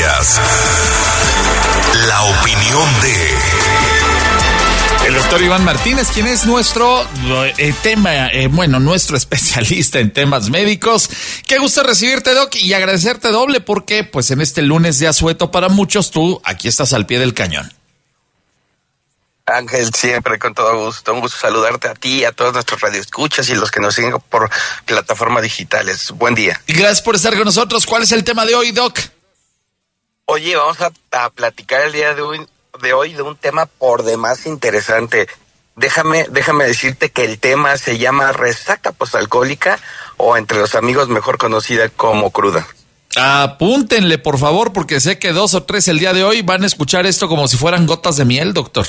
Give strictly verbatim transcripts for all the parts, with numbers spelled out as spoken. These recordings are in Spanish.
escuchas la opinión de el doctor Iván Martínez, quien es nuestro eh, tema, eh, bueno, nuestro especialista en temas médicos. Qué gusto recibirte, Doc, y agradecerte doble porque, pues, en este lunes de asueto para muchos, tú aquí estás al pie del cañón. Ángel, siempre con todo gusto. Un gusto saludarte a ti, a todos nuestros radioescuchas y los que nos siguen por plataformas digitales. Buen día. Y gracias por estar con nosotros. ¿Cuál es el tema de hoy, Doc? Oye, vamos a, a platicar el día de hoy, de hoy de un tema por demás interesante. Déjame, déjame decirte que el tema se llama resaca postalcohólica, o entre los amigos mejor conocida como cruda. Apúntenle, por favor, porque sé que dos o tres el día de hoy van a escuchar esto como si fueran gotas de miel, doctor.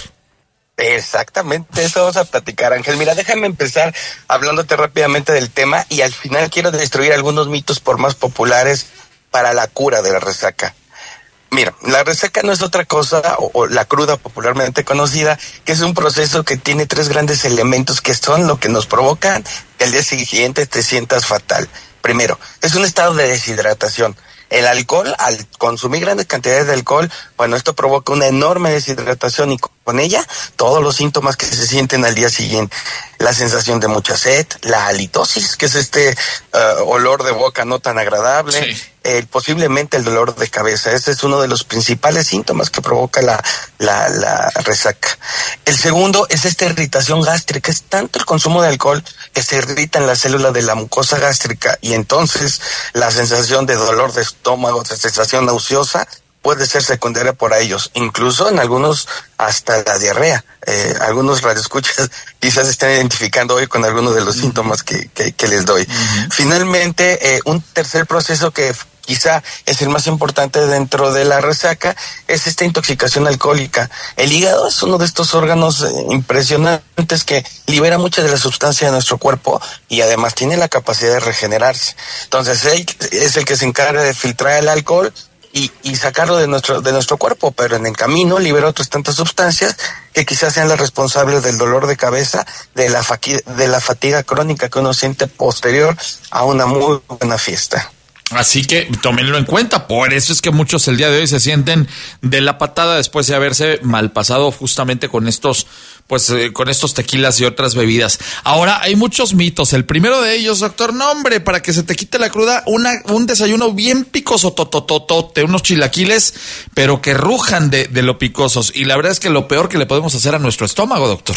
Exactamente, eso vamos a platicar, Ángel. Mira, déjame empezar hablándote rápidamente del tema y al final quiero destruir algunos mitos por más populares para la cura de la resaca. Mira, la resaca no es otra cosa, o, o la cruda popularmente conocida, que es un proceso que tiene tres grandes elementos que son lo que nos provocan que al día siguiente te sientas fatal. Primero, es un estado de deshidratación. El alcohol, al consumir grandes cantidades de alcohol, bueno, esto provoca una enorme deshidratación y con ella todos los síntomas que se sienten al día siguiente. La sensación de mucha sed, la halitosis, que es este uh, olor de boca no tan agradable, sí. eh, posiblemente el dolor de cabeza. Ese es uno de los principales síntomas que provoca la, la, la resaca. El segundo es esta irritación gástrica. Es tanto el consumo de alcohol que se irritan las células de la mucosa gástrica y entonces la sensación de dolor de estómago, de sensación nauseosa, puede ser secundaria por ellos, incluso en algunos hasta la diarrea. Eh, algunos radioescuchas quizás estén identificando hoy con algunos de los uh-huh. síntomas que, que, que les doy. Uh-huh. Finalmente, eh, un tercer proceso que quizá es el más importante dentro de la resaca es esta intoxicación alcohólica. El hígado es uno de estos órganos eh, impresionantes que libera mucha de la sustancia de nuestro cuerpo y además tiene la capacidad de regenerarse. Entonces, él es el que se encarga de filtrar el alcohol Y, y sacarlo de nuestro de nuestro cuerpo, pero en el camino libera otras tantas sustancias que quizás sean las responsables del dolor de cabeza, de la fatiga, de la fatiga crónica que uno siente posterior a una muy buena fiesta. Así que tómenlo en cuenta, por eso es que muchos el día de hoy se sienten de la patada después de haberse malpasado justamente con estos, pues eh, con estos tequilas y otras bebidas. Ahora, hay muchos mitos. El primero de ellos, doctor, no hombre, para que se te quite la cruda, una, un desayuno bien picoso, totototote, unos chilaquiles, pero que rujan de, de lo picosos. Y la verdad es que lo peor que le podemos hacer a nuestro estómago, doctor.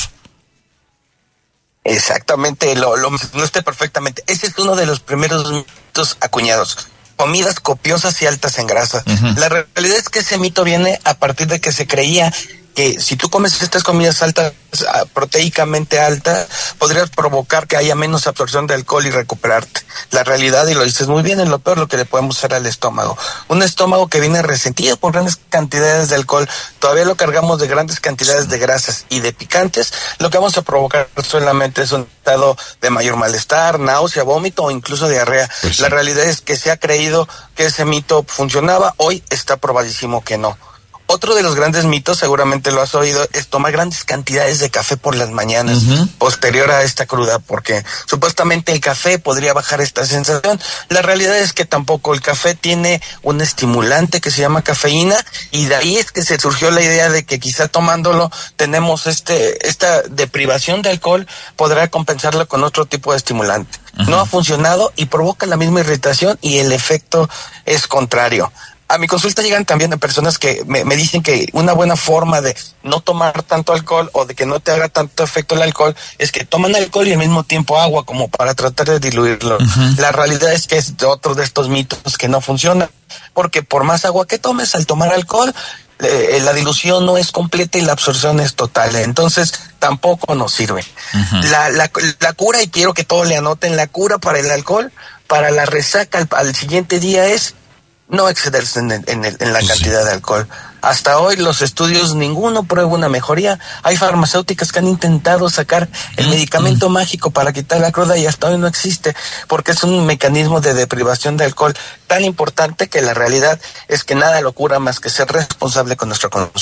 Exactamente, lo, lo mencionaste perfectamente. Ese es uno de los primeros mitos acuñados. Comidas copiosas y altas en grasa. Uh-huh. La realidad es que ese mito viene a partir de que se creía que si tú comes estas comidas altas, proteicamente altas, podrías provocar que haya menos absorción de alcohol y recuperarte. La realidad, y lo dices muy bien, es lo peor lo que le podemos hacer al estómago. Un estómago que viene resentido por grandes cantidades de alcohol, todavía lo cargamos de grandes cantidades de grasas y de picantes, lo que vamos a provocar solamente es un estado de mayor malestar, náusea, vómito o incluso diarrea. Pues sí. La realidad es que se ha creído que ese mito funcionaba, hoy está probadísimo que no. Otro de los grandes mitos, seguramente lo has oído, es tomar grandes cantidades de café por las mañanas, uh-huh. posterior a esta cruda, porque supuestamente el café podría bajar esta sensación. La realidad es que tampoco. El café tiene un estimulante que se llama cafeína, y de ahí es que se surgió la idea de que quizá tomándolo tenemos este esta deprivación de alcohol, podrá compensarlo con otro tipo de estimulante. Uh-huh. No ha funcionado y provoca la misma irritación y el efecto es contrario. A mi consulta llegan también de personas que me, me dicen que una buena forma de no tomar tanto alcohol o de que no te haga tanto efecto el alcohol es que toman alcohol y al mismo tiempo agua, como para tratar de diluirlo. Uh-huh. La realidad es que es otro de estos mitos que no funciona, porque por más agua que tomes al tomar alcohol, eh, la dilución no es completa y la absorción es total, entonces tampoco nos sirve. Uh-huh. La, la, la cura, y quiero que todos le anoten, la cura para el alcohol, para la resaca al, al siguiente día es no excederse en, el, en, el, en la sí. cantidad de alcohol. Hasta hoy los estudios, ninguno prueba una mejoría. Hay farmacéuticas que han intentado sacar el mm, medicamento mm. mágico para quitar la cruda y hasta hoy no existe, porque es un mecanismo de deprivación de alcohol tan importante que la realidad es que nada lo cura más que ser responsable con nuestro consumo.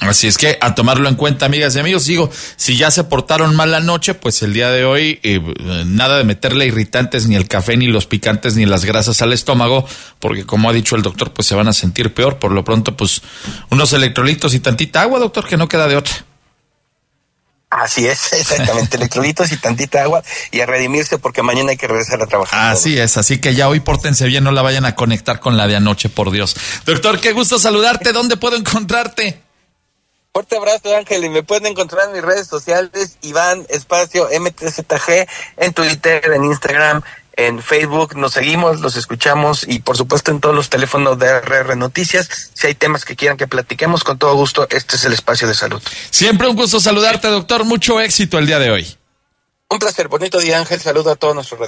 Así es que a tomarlo en cuenta, amigas y amigos. Digo, si ya se portaron mal la noche, pues el día de hoy eh, nada de meterle irritantes, ni el café, ni los picantes, ni las grasas al estómago, porque como ha dicho el doctor, pues se van a sentir peor. Por lo pronto, pues unos electrolitos y tantita agua, doctor, que no queda de otra. Así es, exactamente, electrolitos y tantita agua y a redimirse porque mañana hay que regresar a trabajar. Así todos. Es, así que ya hoy pórtense bien, no la vayan a conectar con la de anoche, por Dios. Doctor, qué gusto saludarte, ¿dónde puedo encontrarte? Fuerte abrazo, Ángel, y me pueden encontrar en mis redes sociales, Iván Espacio M T Z G, en Twitter, en Instagram, en Facebook. Nos seguimos, los escuchamos y por supuesto en todos los teléfonos de R R Noticias. Si hay temas que quieran que platiquemos, con todo gusto, este es el espacio de salud. Siempre un gusto saludarte, doctor, mucho éxito el día de hoy. Un placer, bonito día, Ángel, saludo a todos nuestros